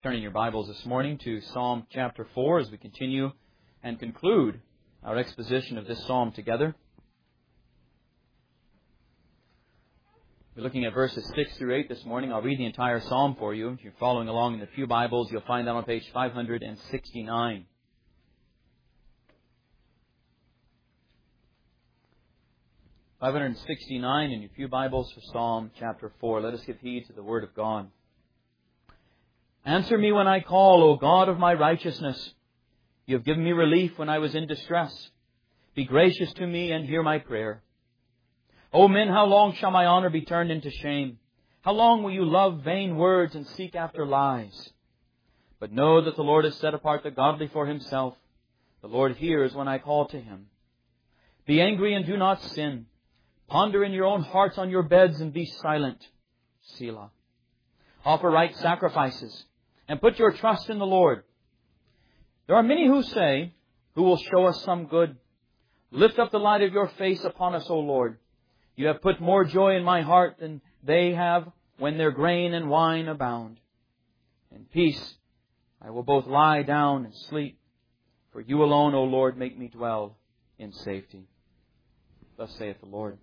Turning your Bibles this morning to Psalm chapter 4 as we continue and conclude our exposition of this psalm together. We're looking at verses 6 through 8 this morning. I'll read the entire psalm for you. If you're following along in the pew Bibles, you'll find that on page 569. (569) in your pew Bibles for Psalm chapter 4. Let us give heed to the Word of God. Answer me when I call, O God of my righteousness. You have given me relief when I was in distress. Be gracious to me and hear my prayer. O men, how long shall my honor be turned into shame? How long will you love vain words and seek after lies? But know that the Lord has set apart the godly for Himself. The Lord hears when I call to Him. Be angry and do not sin. Ponder in your own hearts on your beds and be silent. Selah. Offer right sacrifices and put your trust in the Lord. There are many who say, who will show us some good? Lift up the light of your face upon us, O Lord. You have put more joy in my heart than they have when their grain and wine abound. In peace I will both lie down and sleep, for you alone, O Lord, make me dwell in safety. Thus saith the Lord.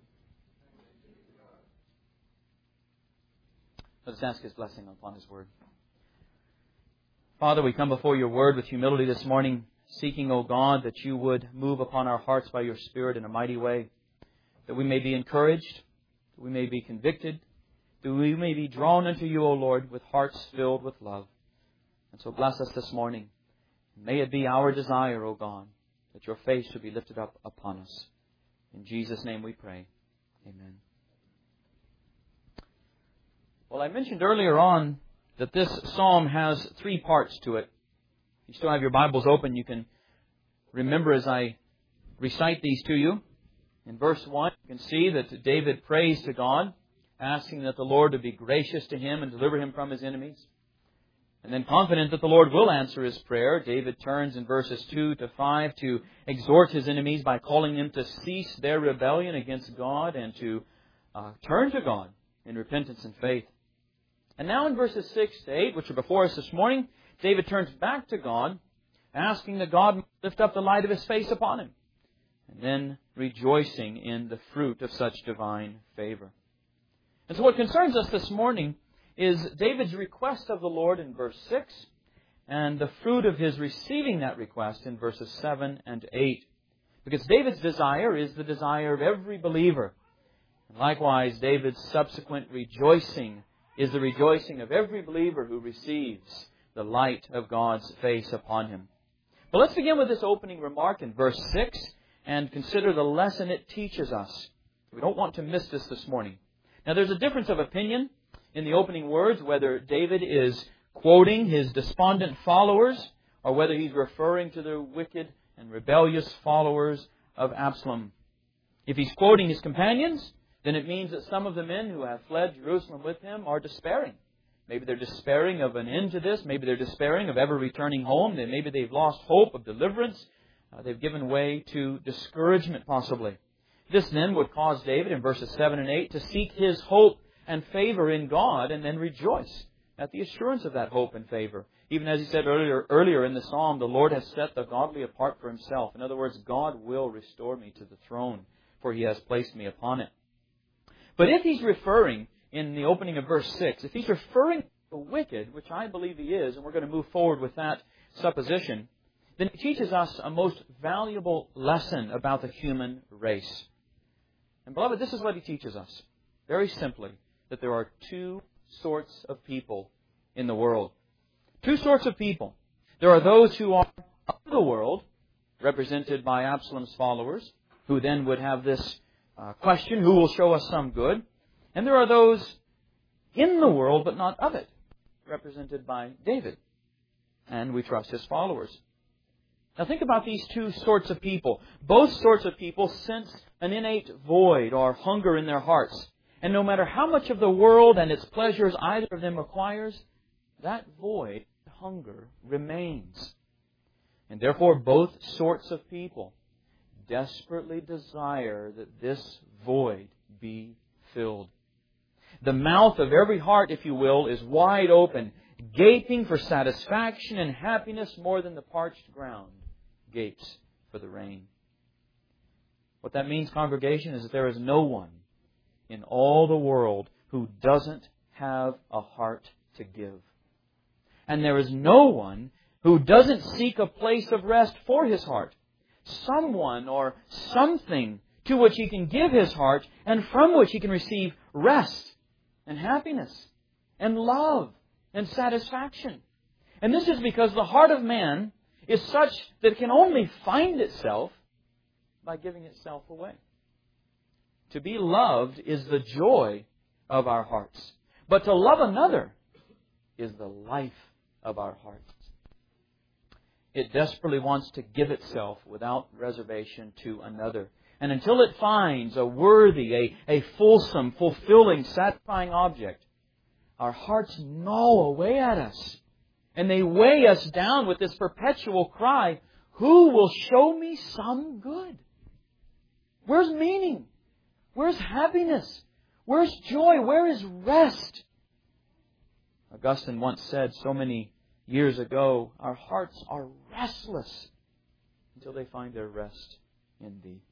Let us ask His blessing upon His Word. Father, we come before your Word with humility this morning, seeking, O God, that you would move upon our hearts by your Spirit in a mighty way, that we may be encouraged, that we may be convicted, that we may be drawn unto you, O Lord, with hearts filled with love. And so bless us this morning. May it be our desire, O God, that your face should be lifted up upon us. In Jesus' name we pray. Amen. Well, I mentioned earlier on that this psalm has three parts to it. If you still have your Bibles open, you can remember as I recite these to you. In verse 1, you can see that David prays to God, asking that the Lord would be gracious to him and deliver him from his enemies. And then confident that the Lord will answer his prayer, David turns in verses 2 to 5 to exhort his enemies by calling them to cease their rebellion against God and to turn to God in repentance and faith. And now in verses 6 to 8, which are before us this morning, David turns back to God, asking that God might lift up the light of His face upon him, and then rejoicing in the fruit of such divine favor. And so what concerns us this morning is David's request of the Lord in verse 6, and the fruit of his receiving that request in verses 7 and 8. Because David's desire is the desire of every believer. And likewise, David's subsequent rejoicing is the rejoicing of every believer who receives the light of God's face upon him. But let's begin with this opening remark in verse 6 and consider the lesson it teaches us. We don't want to miss this morning. Now, there's a difference of opinion in the opening words, whether David is quoting his despondent followers or whether he's referring to the wicked and rebellious followers of Absalom. If he's quoting his companions, then it means that some of the men who have fled Jerusalem with him are despairing. Maybe they're despairing of an end to this. Maybe they're despairing of ever returning home. Then maybe they've lost hope of deliverance. They've given way to discouragement, possibly. This then would cause David, in verses 7 and 8, to seek his hope and favor in God and then rejoice at the assurance of that hope and favor. Even as he said earlier in the psalm, the Lord has set the godly apart for Himself. In other words, God will restore me to the throne, for He has placed me upon it. But if he's referring, in the opening of verse 6, if he's referring to the wicked, which I believe he is, and we're going to move forward with that supposition, then it teaches us a most valuable lesson about the human race. And beloved, this is what he teaches us. Very simply, that there are two sorts of people in the world. Two sorts of people. There are those who are of the world, represented by Absalom's followers, who then would have this question, who will show us some good? And there are those in the world, but not of it, represented by David. And we trust his followers. Now think about these two sorts of people. Both sorts of people sense an innate void or hunger in their hearts. And no matter how much of the world and its pleasures either of them acquires, that void, hunger, remains. And therefore both sorts of people desperately desire that this void be filled. The mouth of every heart, if you will, is wide open, gaping for satisfaction and happiness more than the parched ground gapes for the rain. What that means, congregation, is that there is no one in all the world who doesn't have a heart to give. And there is no one who doesn't seek a place of rest for his heart. Someone or something to which he can give his heart and from which he can receive rest and happiness and love and satisfaction. And this is because the heart of man is such that it can only find itself by giving itself away. To be loved is the joy of our hearts. But to love another is the life of our hearts. It desperately wants to give itself without reservation to another. And until it finds a worthy, a fulsome, fulfilling, satisfying object, our hearts gnaw away at us. And they weigh us down with this perpetual cry, who will show me some good? Where's meaning? Where's happiness? Where's joy? Where is rest? Augustine once said so many years ago, our hearts are restless until they find their rest in Thee.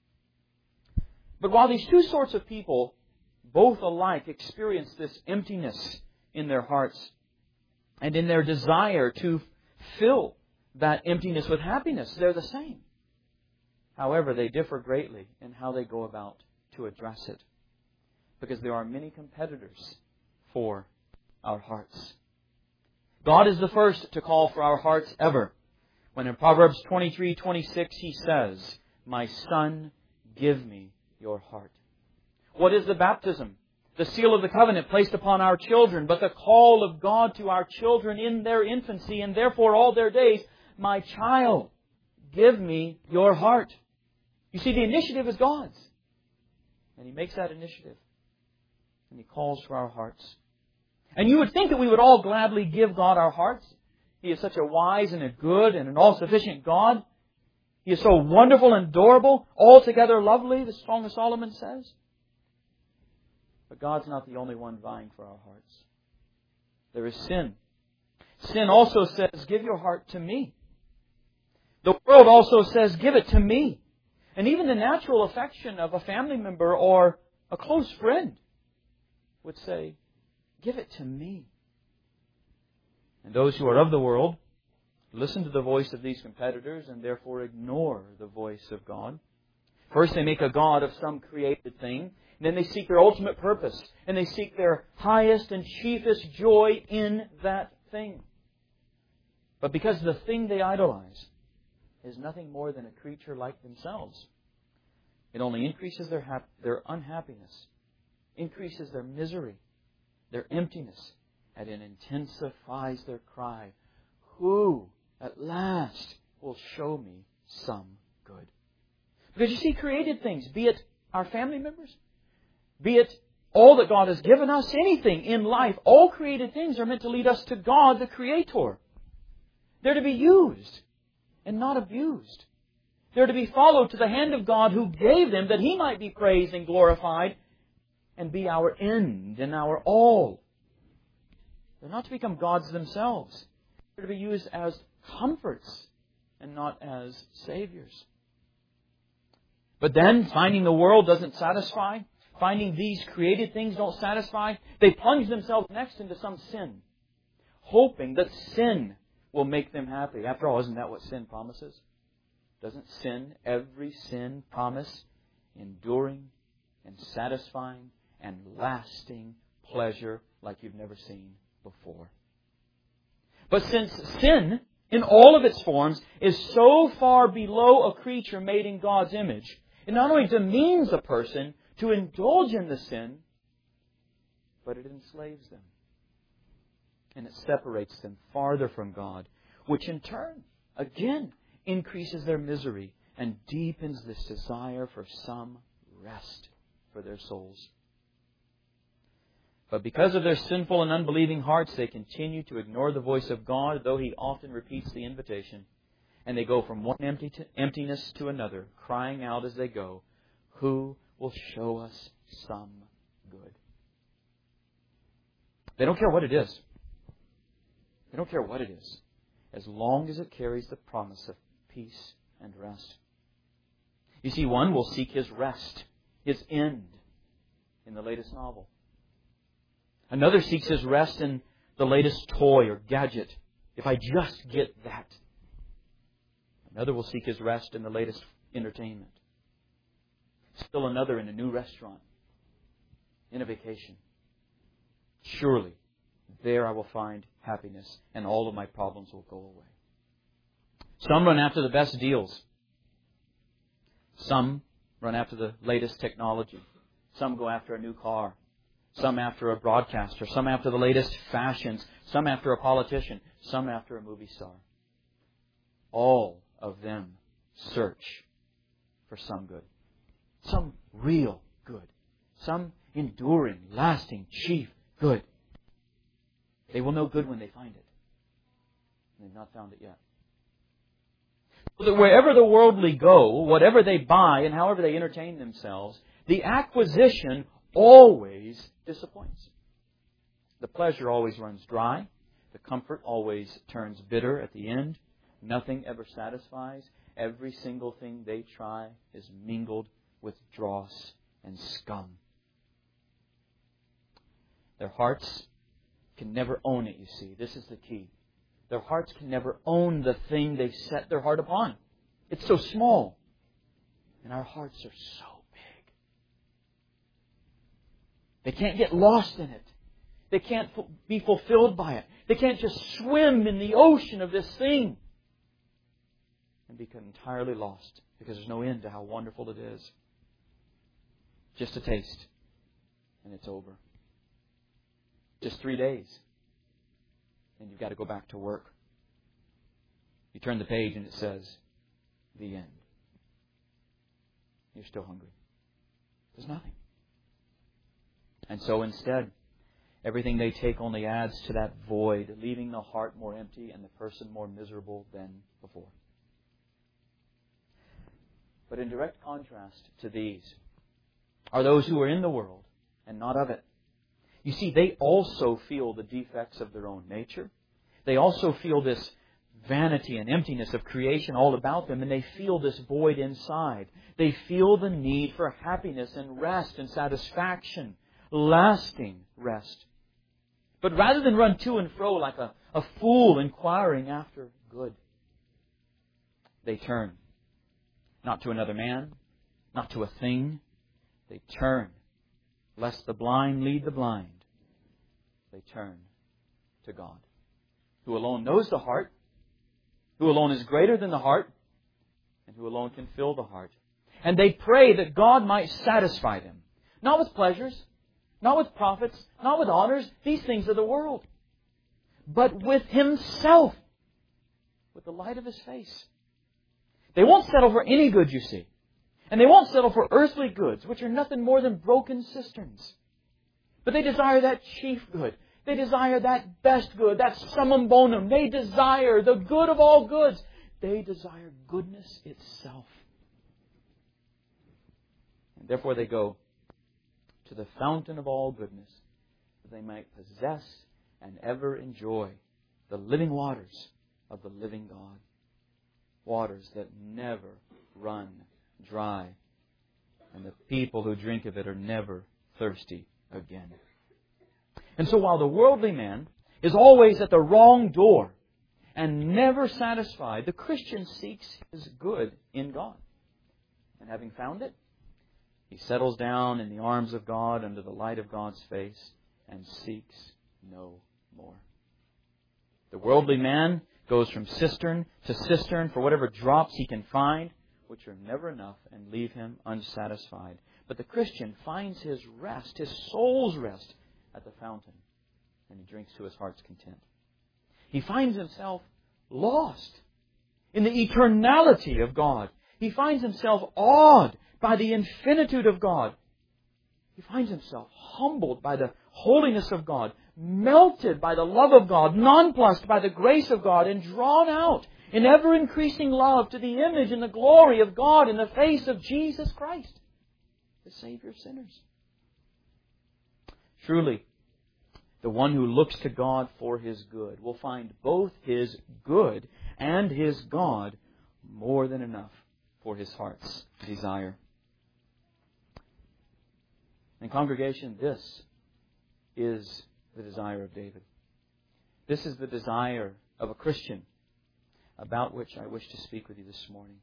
But while these two sorts of people, both alike, experience this emptiness in their hearts and in their desire to fill that emptiness with happiness, they're the same. However, they differ greatly in how they go about to address it, because there are many competitors for our hearts. God is the first to call for our hearts ever, when in Proverbs 23:26 He says, "My son, give me your heart." What is the baptism? The seal of the covenant placed upon our children, but the call of God to our children in their infancy and therefore all their days, "My child, give me your heart." You see, the initiative is God's. And He makes that initiative. And He calls for our hearts. And you would think that we would all gladly give God our hearts. He is such a wise and a good and an all-sufficient God. He is so wonderful and adorable, altogether lovely, the Song of Solomon says. But God's not the only one vying for our hearts. There is sin. Sin also says, "Give your heart to me." The world also says, "Give it to me." And even the natural affection of a family member or a close friend would say, "Give it to me." And those who are of the world listen to the voice of these competitors and therefore ignore the voice of God. First they make a god of some created thing, and then they seek their ultimate purpose, and they seek their highest and chiefest joy in that thing. But because the thing they idolize is nothing more than a creature like themselves, it only increases their unhappiness, increases their misery, their emptiness, and it intensifies their cry, "Who at last will show me some good?" Because you see, created things, be it our family members, be it all that God has given us, anything in life, all created things are meant to lead us to God, the Creator. They're to be used and not abused. They're to be followed to the hand of God who gave them that He might be praised and glorified and be our end and our all. They're not to become gods themselves. They're to be used as comforts and not as saviors. But then, finding the world doesn't satisfy, finding these created things don't satisfy, they plunge themselves next into some sin, hoping that sin will make them happy. After all, isn't that what sin promises? Doesn't every sin promise enduring and satisfying and lasting pleasure like you've never seen before? But since sin, in all of its forms, is so far below a creature made in God's image, it not only demeans a person to indulge in the sin, but it enslaves them. And it separates them farther from God, which in turn, again, increases their misery and deepens this desire for some rest for their souls. But because of their sinful and unbelieving hearts, they continue to ignore the voice of God, though He often repeats the invitation. And they go from one emptiness to another, crying out as they go, "Who will show us some good?" They don't care what it is. They don't care what it is, as long as it carries the promise of peace and rest. You see, one will seek his rest, his end, in the latest novel. Another seeks his rest in the latest toy or gadget. If I just get that. Another will seek his rest in the latest entertainment. Still another in a new restaurant, in a vacation. Surely, there I will find happiness and all of my problems will go away. Some run after the best deals. Some run after the latest technology. Some go after a new car. Some after a broadcaster. Some after the latest fashions. Some after a politician. Some after a movie star. All of them search for some good. Some real good. Some enduring, lasting, chief good. They will know good when they find it. They've not found it yet. So that wherever the worldly go, whatever they buy and however they entertain themselves, the acquisition always disappoints. The pleasure always runs dry. The comfort always turns bitter at the end. Nothing ever satisfies. Every single thing they try is mingled with dross and scum. Their hearts can never own it, you see. This is the key. Their hearts can never own the thing they set their heart upon. It's so small. And our hearts are so big. They can't get lost in it. They can't be fulfilled by it. They can't just swim in the ocean of this thing and become entirely lost because there's no end to how wonderful it is. Just a taste, and it's over. Just 3 days, and you've got to go back to work. You turn the page and it says, the end. You're still hungry. There's nothing. And so instead, everything they take only adds to that void, leaving the heart more empty and the person more miserable than before. But in direct contrast to these are those who are in the world and not of it. You see, they also feel the defects of their own nature. They also feel this vanity and emptiness of creation all about them, and they feel this void inside. They feel the need for happiness and rest and satisfaction, lasting rest. But rather than run to and fro like a fool inquiring after good, they turn. Not to another man, not to a thing. They turn, lest the blind lead the blind. They turn to God, who alone knows the heart, who alone is greater than the heart, and who alone can fill the heart. And they pray that God might satisfy them. Not with pleasures, not with profits, not with honors. These things are the world. But with Himself, with the light of His face. They won't settle for any good, you see. And they won't settle for earthly goods, which are nothing more than broken cisterns. But they desire that chief good. They desire that best good, that summum bonum. They desire the good of all goods. They desire goodness itself. And therefore they go to the fountain of all goodness, that they might possess and ever enjoy the living waters of the living God. Waters that never run dry. And the people who drink of it are never thirsty again. And so while the worldly man is always at the wrong door and never satisfied, the Christian seeks his good in God. And having found it, he settles down in the arms of God under the light of God's face and seeks no more. The worldly man goes from cistern to cistern for whatever drops he can find, which are never enough and leave him unsatisfied. But the Christian finds his rest, his soul's rest, at the fountain, and he drinks to his heart's content. He finds himself lost in the eternality of God. He finds himself awed by the infinitude of God. He finds himself humbled by the holiness of God, melted by the love of God, nonplussed by the grace of God, and drawn out in ever-increasing love to the image and the glory of God in the face of Jesus Christ, the Savior of sinners. Truly, The one who looks to God for his good will find both his good and his God more than enough for his heart's desire. And congregation, this is the desire of David. This is the desire of a Christian about which I wish to speak with you this morning.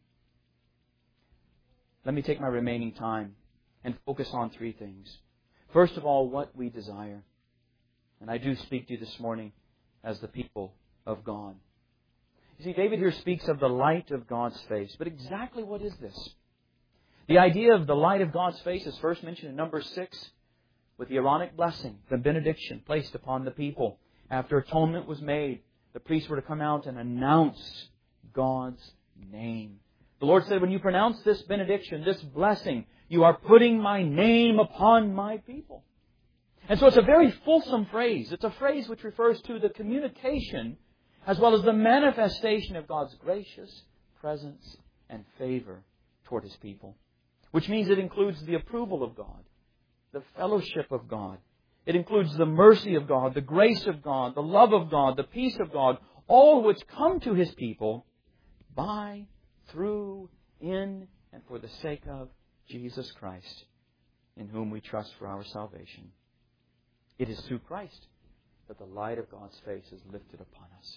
Let me take my remaining time and focus on three things. First of all, what we desire. And I do speak to you this morning as the people of God. You see, David here speaks of the light of God's face. But exactly what is this? The idea of the light of God's face is first mentioned in Numbers 6 with the Aaronic blessing, the benediction placed upon the people. After atonement was made, the priests were to come out and announce God's name. The Lord said, when you pronounce this benediction, this blessing, you are putting my name upon my people. And so it's a very fulsome phrase. It's a phrase which refers to the communication as well as the manifestation of God's gracious presence and favor toward His people. Which means it includes the approval of God, the fellowship of God. It includes the mercy of God, the grace of God, the love of God, the peace of God, all which come to His people by, through, in, and for the sake of Jesus Christ, in whom we trust for our salvation. It is through Christ that the light of God's face is lifted upon us.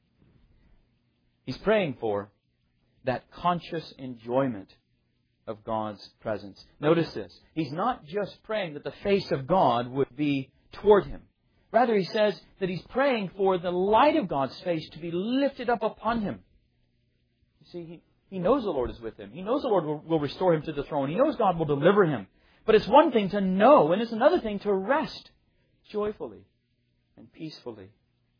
He's praying for that conscious enjoyment of God's presence. Notice this. He's not just praying that the face of God would be toward him. Rather, he says that he's praying for the light of God's face to be lifted up upon him. You see, he knows the Lord is with him. He knows the Lord will restore him to the throne. He knows God will deliver him. But it's one thing to know, and it's another thing to rest joyfully and peacefully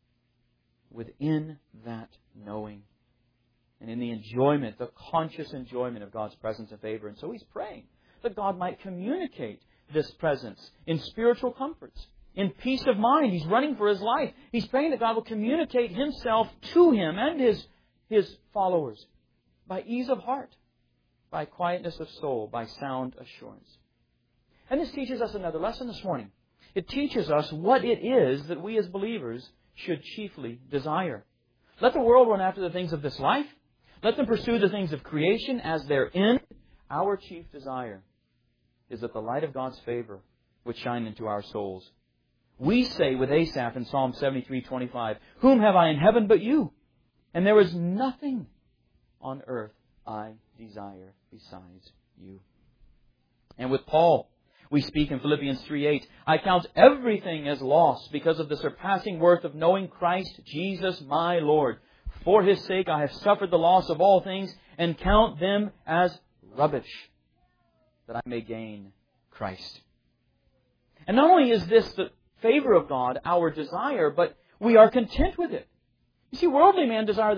within that knowing. And in the enjoyment, the conscious enjoyment of God's presence and favor. And so he's praying that God might communicate this presence in spiritual comforts, in peace of mind. He's running for his life. He's praying that God will communicate Himself to him and his followers by ease of heart, by quietness of soul, by sound assurance. And this teaches us another lesson this morning. It teaches us what it is that we as believers should chiefly desire. Let the world run after the things of this life. Let them pursue the things of creation as their end. Our chief desire is that the light of God's favor would shine into our souls. We say with Asaph in Psalm 73:25, "Whom have I in heaven but you? And there is nothing on earth I desire besides you." And with Paul, we speak in Philippians 3:8, "I count everything as loss because of the surpassing worth of knowing Christ Jesus my Lord. For His sake I have suffered the loss of all things and count them as rubbish, that I may gain Christ." And not only is this the favor of God, our desire, but we are content with it. You see, worldly men desire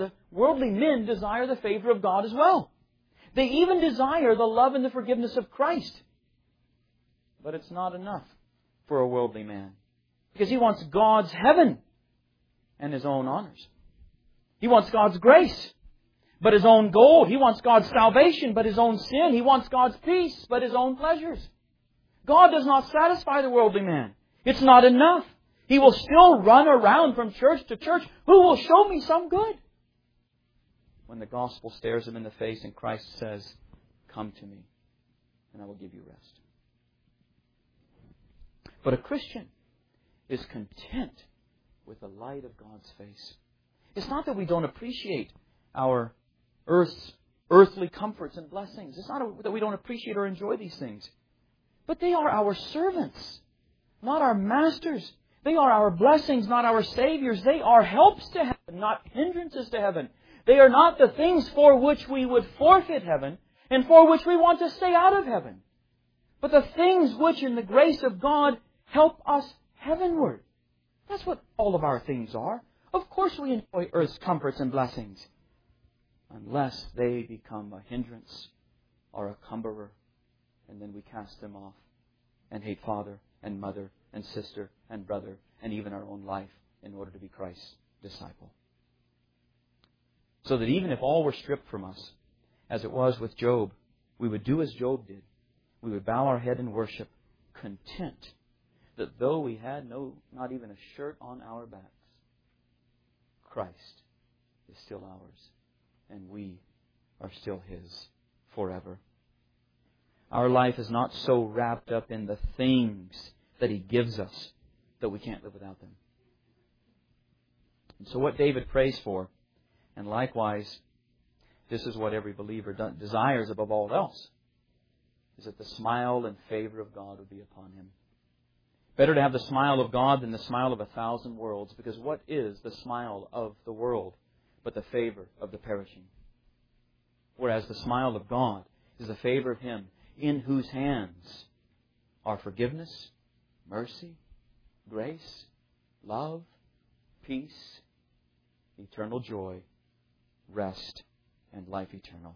the favor of God as well. They even desire the love and the forgiveness of Christ. But it's not enough for a worldly man, because he wants God's heaven and his own honors. He wants God's grace, but his own gold. He wants God's salvation, but his own sin. He wants God's peace, but his own pleasures. God does not satisfy the worldly man. It's not enough. He will still run around from church to church. Who will show me some good? When the gospel stares him in the face and Christ says, "Come to me, and I will give you rest." But a Christian is content with the light of God's face. It's not that we don't appreciate our earthly comforts and blessings. It's not that we don't appreciate or enjoy these things. But they are our servants, not our masters. They are our blessings, not our saviors. They are helps to heaven, not hindrances to heaven. They are not the things for which we would forfeit heaven and for which we want to stay out of heaven, but the things which in the grace of God help us heavenward. That's what all of our things are. Of course we enjoy earth's comforts and blessings, unless they become a hindrance or a cumberer, and then we cast them off and hate father and mother and sister and brother and even our own life in order to be Christ's disciple. So that even if all were stripped from us, as it was with Job, we would do as Job did. We would bow our head in worship, content that though we had not even a shirt on our backs, Christ is still ours, and we are still His forever. Our life is not so wrapped up in the things that He gives us that we can't live without them. And so what David prays for, and likewise, this is what every believer desires above all else, is that the smile and favor of God would be upon him. Better to have the smile of God than the smile of 1,000 worlds, because what is the smile of the world but the favor of the perishing? Whereas the smile of God is the favor of Him in whose hands are forgiveness, mercy, grace, love, peace, eternal joy, rest, and life eternal.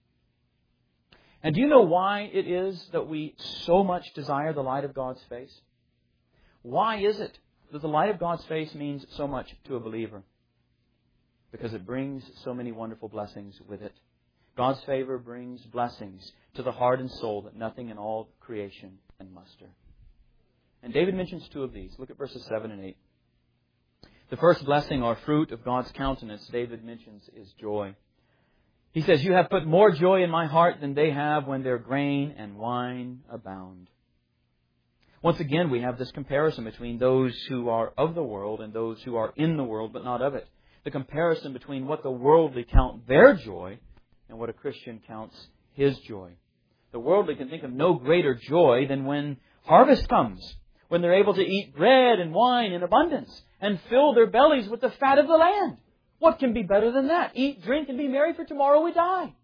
And do you know why it is that we so much desire the light of God's face? Why is it that the light of God's face means so much to a believer? Because it brings so many wonderful blessings with it. God's favor brings blessings to the heart and soul that nothing in all creation can muster. And David mentions two of these. Look at verses 7 and 8. The first blessing or fruit of God's countenance, David mentions, is joy. He says, "You have put more joy in my heart than they have when their grain and wine abound." Once again, we have this comparison between those who are of the world and those who are in the world but not of it. The comparison between what the worldly count their joy and what a Christian counts his joy. The worldly can think of no greater joy than when harvest comes, when they're able to eat bread and wine in abundance and fill their bellies with the fat of the land. What can be better than that? Eat, drink, and be merry, for tomorrow we die.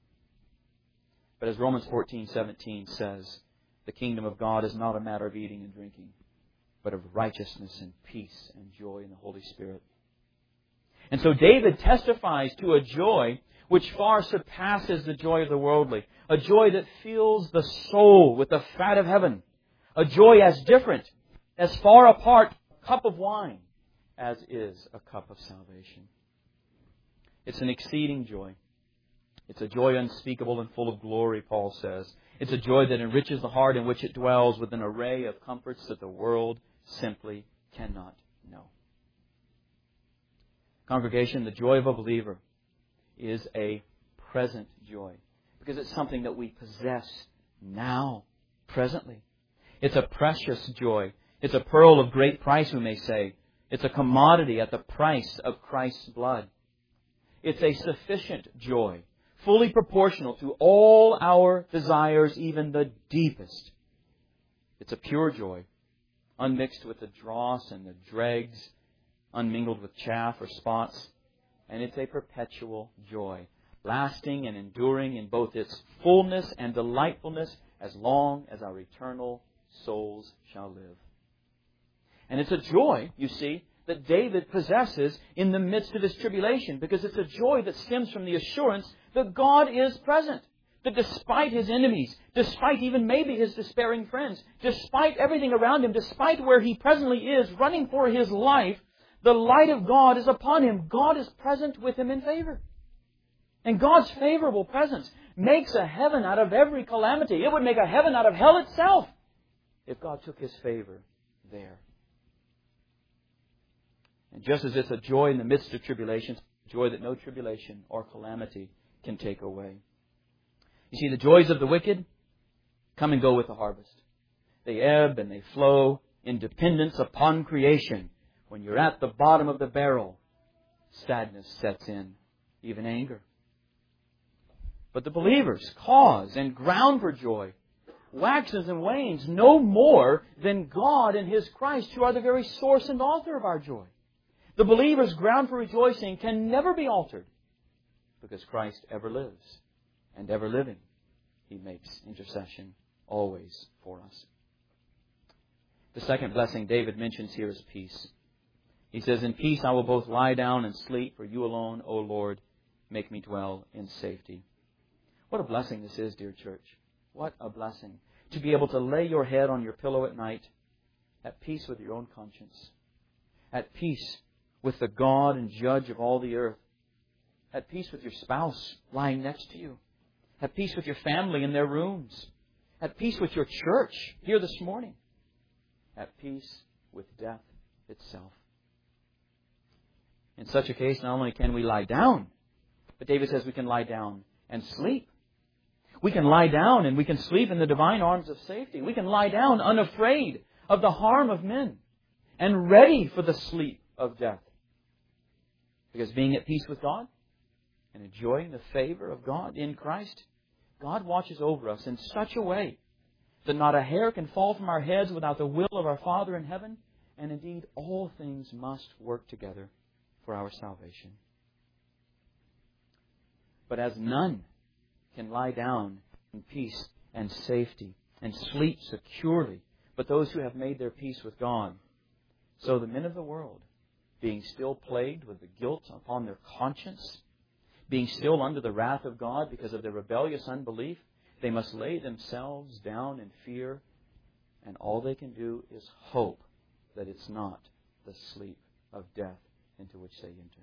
But as Romans 14:17 says, the kingdom of God is not a matter of eating and drinking, but of righteousness and peace and joy in the Holy Spirit. And so David testifies to a joy which far surpasses the joy of the worldly, a joy that fills the soul with the fat of heaven, a joy as different, as far apart a cup of wine as is a cup of salvation. It's an exceeding joy. It's a joy unspeakable and full of glory, Paul says. It's a joy that enriches the heart in which it dwells with an array of comforts that the world simply cannot know. Congregation, the joy of a believer is a present joy because it's something that we possess now, presently. It's a precious joy. It's a pearl of great price, we may say. It's a commodity at the price of Christ's blood. It's a sufficient joy, fully proportional to all our desires, even the deepest. It's a pure joy, unmixed with the dross and the dregs, unmingled with chaff or spots. And it's a perpetual joy, lasting and enduring in both its fullness and delightfulness as long as our eternal souls shall live. And it's a joy, you see, that David possesses in the midst of his tribulation, because it's a joy that stems from the assurance that God is present. That despite his enemies, despite even maybe his despairing friends, despite everything around him, despite where he presently is running for his life, the light of God is upon him. God is present with him in favor. And God's favorable presence makes a heaven out of every calamity. It would make a heaven out of hell itself if God took His favor there. And just as it's a joy in the midst of tribulations, joy that no tribulation or calamity can take away. You see, the joys of the wicked come and go with the harvest. They ebb and they flow in dependence upon creation. When you're at the bottom of the barrel, sadness sets in, even anger. But the believer's cause and ground for joy waxes and wanes no more than God and His Christ, who are the very source and author of our joy. The believer's ground for rejoicing can never be altered because Christ ever lives, and ever living, He makes intercession always for us. The second blessing David mentions here is peace. He says, "In peace I will both lie down and sleep, for You alone, O Lord, make me dwell in safety." What a blessing this is, dear church. What a blessing to be able to lay your head on your pillow at night at peace with your own conscience, at peace with the God and Judge of all the earth, at peace with your spouse lying next to you, at peace with your family in their rooms, at peace with your church here this morning, at peace with death itself. In such a case, not only can we lie down, but David says we can lie down and sleep. We can lie down and we can sleep in the divine arms of safety. We can lie down unafraid of the harm of men and ready for the sleep of death. Because being at peace with God and enjoying the favor of God in Christ, God watches over us in such a way that not a hair can fall from our heads without the will of our Father in heaven, and indeed all things must work together for our salvation. But as none can lie down in peace and safety and sleep securely, but those who have made their peace with God, so the men of the world, being still plagued with the guilt upon their conscience, being still under the wrath of God because of their rebellious unbelief, they must lay themselves down in fear, and all they can do is hope that it's not the sleep of death into which they enter.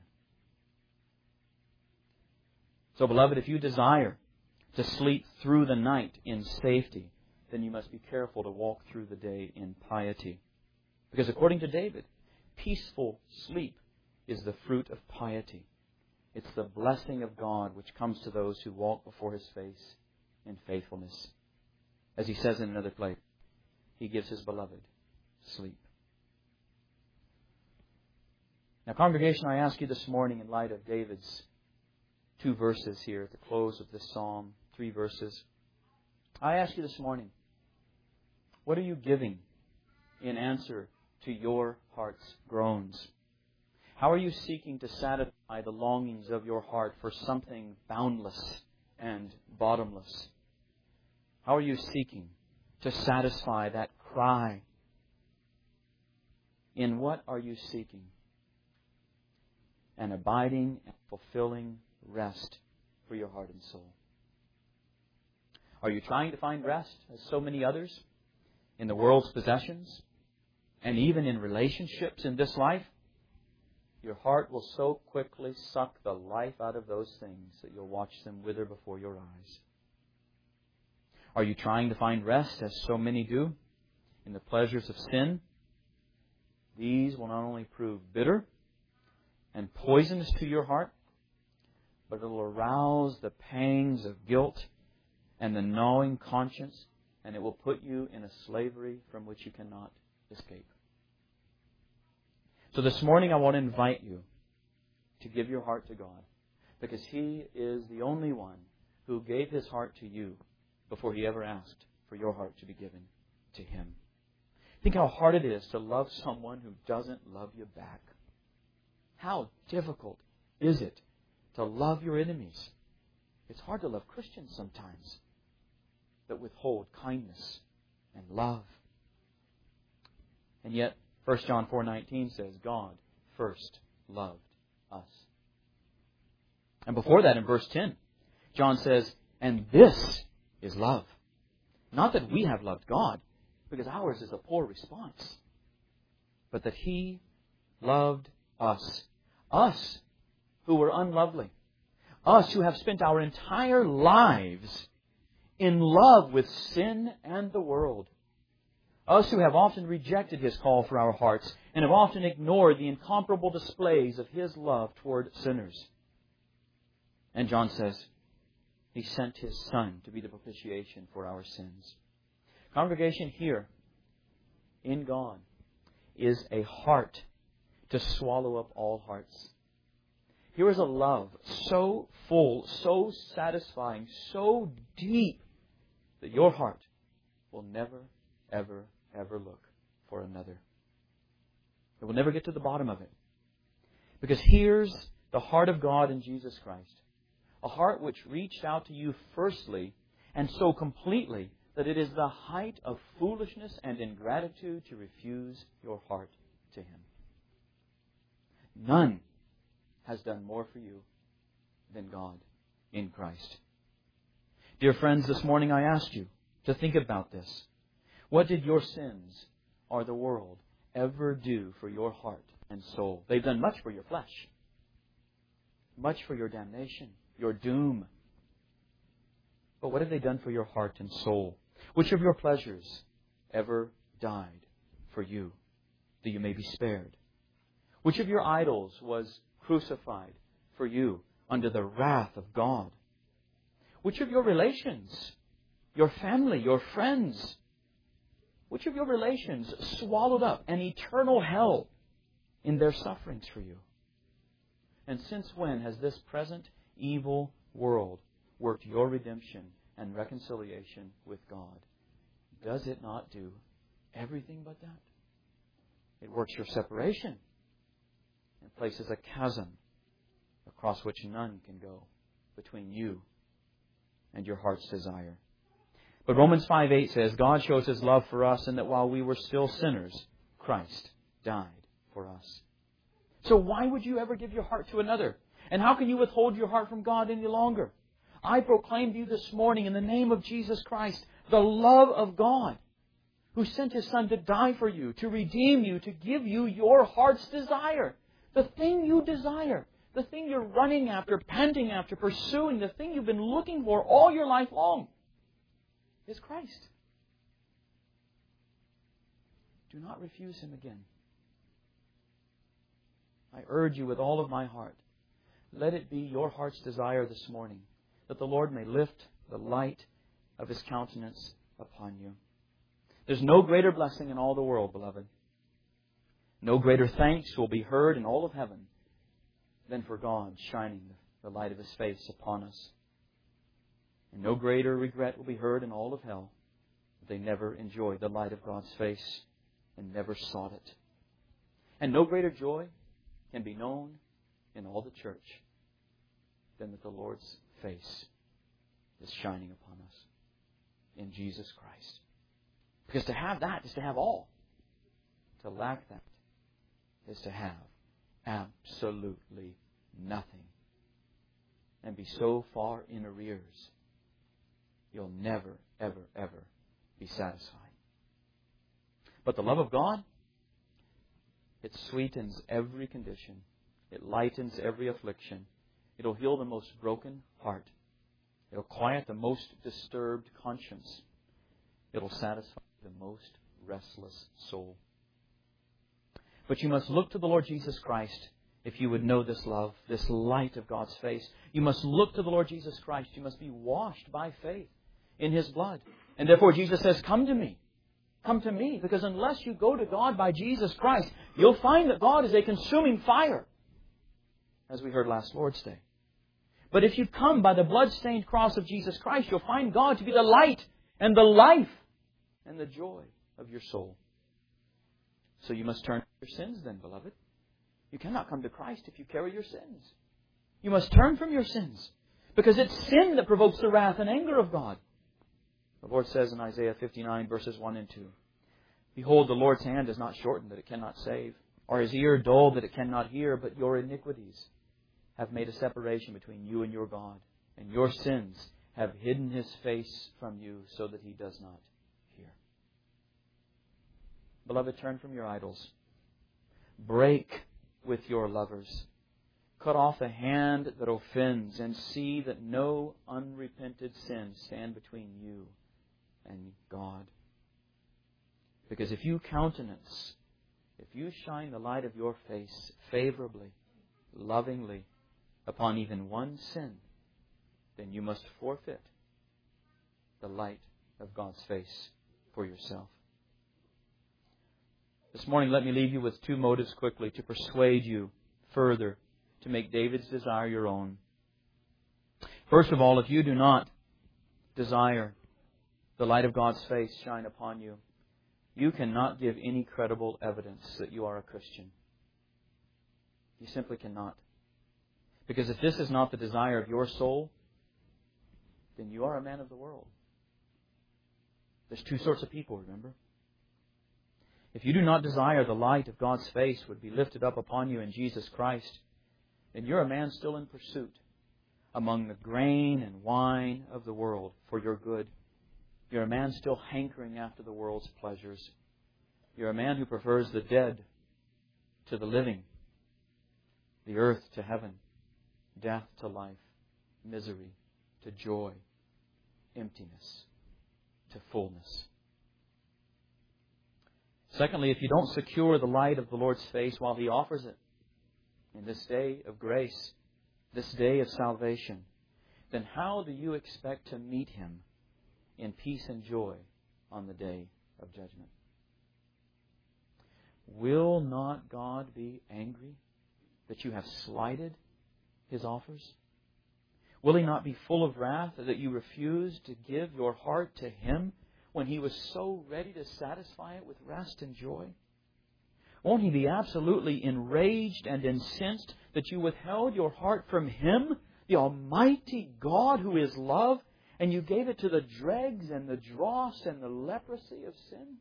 So, beloved, if you desire to sleep through the night in safety, then you must be careful to walk through the day in piety. Because according to David, peaceful sleep is the fruit of piety. It's the blessing of God which comes to those who walk before His face in faithfulness. As He says in another place, He gives His beloved sleep. Now, congregation, I ask you this morning, in light of David's 2 verses here at the close of this psalm, 3 verses, I ask you this morning, what are you giving in answer to your heart's groans? How are you seeking to satisfy the longings of your heart for something boundless and bottomless? How are you seeking to satisfy that cry? In what are you seeking? An abiding and fulfilling rest for your heart and soul. Are you trying to find rest, as so many others, in the world's possessions and even in relationships in this life? Your heart will so quickly suck the life out of those things that you'll watch them wither before your eyes. Are you trying to find rest, as so many do, in the pleasures of sin? These will not only prove bitter and poisonous to your heart, but it will arouse the pangs of guilt and the gnawing conscience, and it will put you in a slavery from which you cannot escape. So this morning I want to invite you to give your heart to God, because He is the only one who gave His heart to you before He ever asked for your heart to be given to Him. Think how hard it is to love someone who doesn't love you back. How difficult is it to love your enemies? It's hard to love Christians sometimes that withhold kindness and love. And yet, 1 John 4:19 says, God first loved us. And before that, in verse 10, John says, and this is love. Not that we have loved God, because ours is a poor response, but that He loved us. Us who were unlovely. Us who have spent our entire lives in love with sin and the world. Us who have often rejected His call for our hearts and have often ignored the incomparable displays of His love toward sinners. And John says, He sent His Son to be the propitiation for our sins. Congregation, here in God is a heart to swallow up all hearts. Here is a love so full, so satisfying, so deep that your heart will never, ever, ever look for another. It will never get to the bottom of it. Because here's the heart of God in Jesus Christ. A heart which reached out to you firstly and so completely that it is the height of foolishness and ingratitude to refuse your heart to Him. None has done more for you than God in Christ. Dear friends, this morning I asked you to think about this. What did your sins or the world ever do for your heart and soul? They've done much for your flesh, much for your damnation, your doom. But what have they done for your heart and soul? Which of your pleasures ever died for you, that you may be spared? Which of your idols was crucified for you under the wrath of God? Which of your relations, your family, your friends, which of your relations swallowed up an eternal hell in their sufferings for you? And since when has this present evil world worked your redemption and reconciliation with God? Does it not do everything but that? It works your separation and places a chasm across which none can go between you and your heart's desire. But Romans 5:8 says, God shows His love for us in that while we were still sinners, Christ died for us. So why would you ever give your heart to another? And how can you withhold your heart from God any longer? I proclaim to you this morning in the name of Jesus Christ, the love of God, who sent His Son to die for you, to redeem you, to give you your heart's desire. The thing you desire, the thing you're running after, panting after, pursuing, the thing you've been looking for all your life long is Christ. Do not refuse Him again. I urge you with all of my heart, let it be your heart's desire this morning that the Lord may lift the light of His countenance upon you. There's no greater blessing in all the world, beloved. No greater thanks will be heard in all of heaven than for God shining the light of His face upon us. And no greater regret will be heard in all of hell that they never enjoyed the light of God's face and never sought it. And no greater joy can be known in all the church than that the Lord's face is shining upon us in Jesus Christ. Because to have that is to have all. To lack that is to have absolutely nothing. And be so far in arrears, you'll never, ever, ever be satisfied. But the love of God, it sweetens every condition. It lightens every affliction. It'll heal the most broken heart. It'll quiet the most disturbed conscience. It'll satisfy the most restless soul. But you must look to the Lord Jesus Christ if you would know this love, this light of God's face. You must look to the Lord Jesus Christ. You must be washed by faith in His blood. And therefore Jesus says, come to me. Come to me. Because unless you go to God by Jesus Christ, you'll find that God is a consuming fire, as we heard last Lord's Day. But if you come by the blood-stained cross of Jesus Christ, you'll find God to be the light and the life and the joy of your soul. So you must turn from your sins then, beloved. You cannot come to Christ if you carry your sins. You must turn from your sins, because it's sin that provokes the wrath and anger of God. The Lord says in Isaiah 59, verses 1 and 2, Behold, the Lord's hand is not shortened that it cannot save, or His ear dull that it cannot hear, but your iniquities have made a separation between you and your God, and your sins have hidden His face from you so that He does not hear. Beloved, turn from your idols. Break with your lovers. Cut off the hand that offends, and see that no unrepented sins stand between you and God. Because if you countenance, if you shine the light of your face favorably, lovingly, upon even one sin, then you must forfeit the light of God's face for yourself. This morning, let me leave you with two motives quickly to persuade you further to make David's desire your own. First of all, if you do not desire the light of God's face shine upon you, you cannot give any credible evidence that you are a Christian. You simply cannot. Because if this is not the desire of your soul, then you are a man of the world. There's two sorts of people, remember? If you do not desire the light of God's face would be lifted up upon you in Jesus Christ, then you're a man still in pursuit among the grain and wine of the world for your good. You're a man still hankering after the world's pleasures. You're a man who prefers the dead to the living, the earth to heaven, death to life, misery to joy, emptiness to fullness. Secondly, if you don't secure the light of the Lord's face while He offers it in this day of grace, this day of salvation, then how do you expect to meet Him in peace and joy on the day of judgment? Will not God be angry that you have slighted His offers? Will He not be full of wrath that you refused to give your heart to Him when He was so ready to satisfy it with rest and joy? Won't He be absolutely enraged and incensed that you withheld your heart from Him, the Almighty God who is love, and you gave it to the dregs and the dross and the leprosy of sin?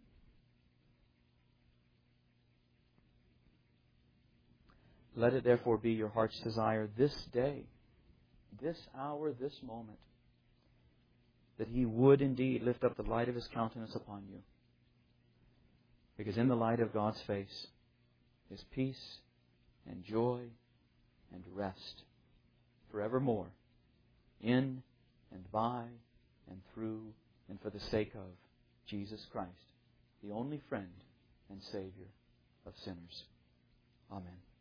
Let it therefore be your heart's desire this day, this hour, this moment, that He would indeed lift up the light of His countenance upon you. Because in the light of God's face is peace and joy and rest forevermore, in and by and through and for the sake of Jesus Christ, the only friend and Savior of sinners. Amen.